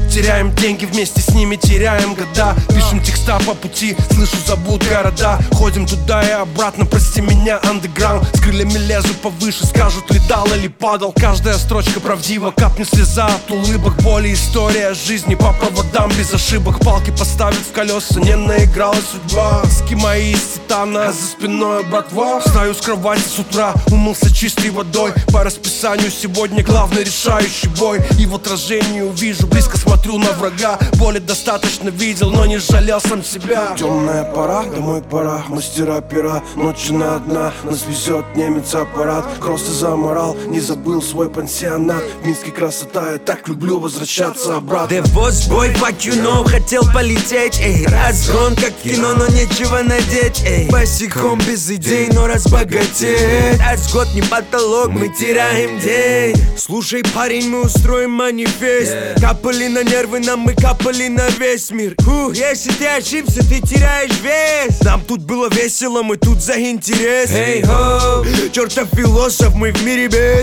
Теряем деньги, вместе с ними теряем года. Пишем текста по пути, слышу, зовут города. Ходим туда и обратно, прости меня, андеграунд. С крыльями лезу повыше, скажут, летал или падал. Каждая строчка правдива, капнет слеза от улыбок. Боли, история жизни по проводам без ошибок. Палки поставить в колеса, не наигралась судьба. Ски мои из титана, а за спиной братва. Встаю с кровати с утра, умылся чистой водой. По расписанию сегодня главный решающий бой. И в отражении увижу, близко смотрю на врага. Боли достаточно видел, но не жалел сам себя. Темная пора, домой пора, мастера пера. Ночи на одна, нас везет немец аппарат. Кроссы заморал, не забыл свой пансионат. В Минске красота, я так люблю возвращаться обратно. The boss boy, fuck you know, хотел полететь, эй. Разгон как кино, но нечего надеть, эй. Босиком без идей, но разбогатеть. Раз год не потолок, мы теряем день. Слушай, парень, мы устроим манифест. Капали на нервы нам, мы капали на весь мир. Если ты ошибся, ты теряешь вес. Нам тут было весело, мы тут за интерес. Эй, хоу, чертов философ, мы в мире бед.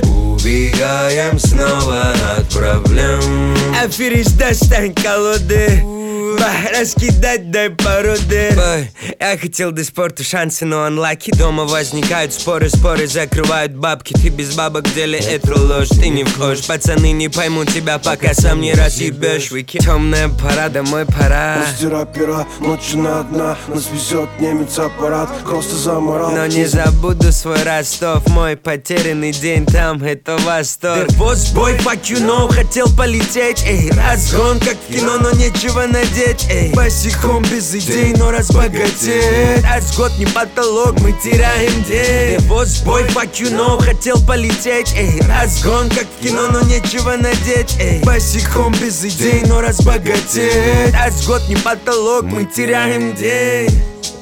Убегаем снова от проблем. Аферист, достань колоды. Раскидать дай породы. Я хотел до спорту шансы, но анлаки. Дома возникают споры закрывают бабки. Ты без бабок в деле это ложь, ты не вхож. Пацаны не поймут тебя, пока сам не разъебешь. Темная пора, домой пора. Мастера пера, ночи на одна. Нас везет немец аппарат. Кроссы заморал. Но не забуду свой Ростов. Мой потерянный день там, это восторг. The boss boy, fuck you know, хотел полететь, эй. Разгон как кино, но нечего надеть, эй. Босиком без идей, но разбогатеть. Раз год не потолок, мы теряем день. The boss boy, fuck you know, хотел полететь, эй. Разгон как кино, но нечего надеть, эй. Босиком без идей, но разбогатеть. Раз год не потолок, мы теряем день.